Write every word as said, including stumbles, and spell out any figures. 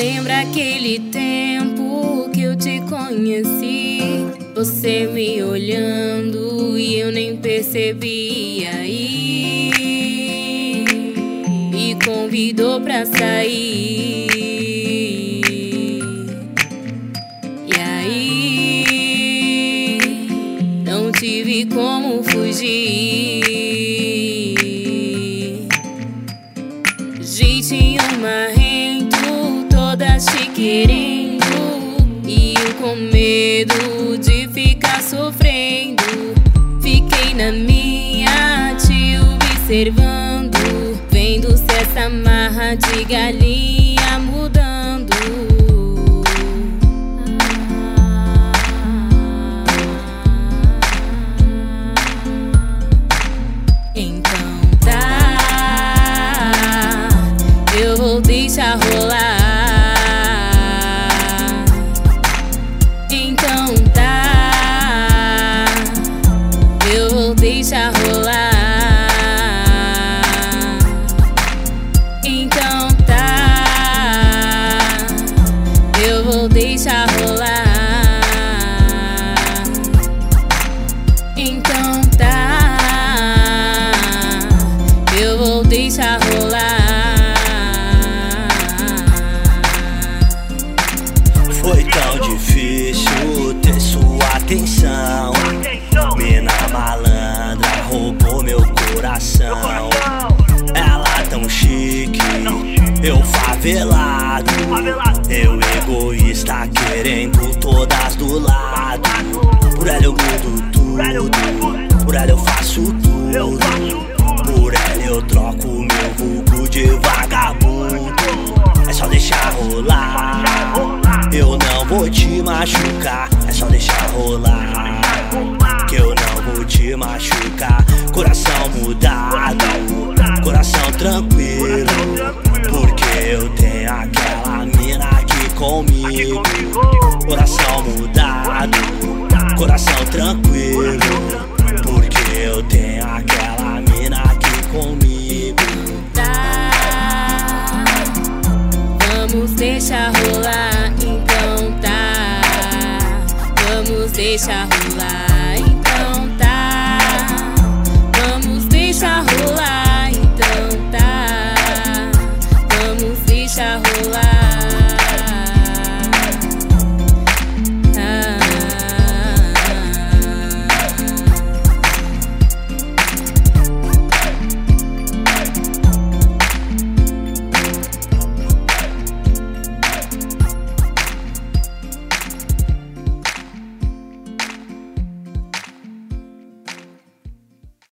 Lembra aquele tempo que eu te conheci? Você me olhando e eu nem percebi. Aí me convidou pra sair. E aí não tive como fugir. Jeitinho marrento, todas te querendo, e eu com medo de ficar sofrendo. Fiquei na minha, te observando, vendo se essa marra de galinha mudando. Então tá, eu vou deixar rolar. Então tá, eu vou deixar rolar. Então tá, eu vou deixar rolar. Então tá, eu vou deixar rolar. Foi tão difícil ter sua atenção. Mina malandra roubou meu coração. Ela tão chique, eu favelado. Eu egoísta querendo todas do lado. Por ela eu mudo tudo, por ela eu faço tudo. Por ela eu troco meu vulgo de vagabundo. É só deixar rolar, eu não vou te machucar. É só deixar rolar, que eu não vou te machucar. Coração mudado, coração tranquilo, porque eu tenho aquela mina aqui comigo. Coração mudado, coração tranquilo, porque eu tenho aquela mina aqui comigo. Tá, vamos deixar rolar. Então tá, vamos deixar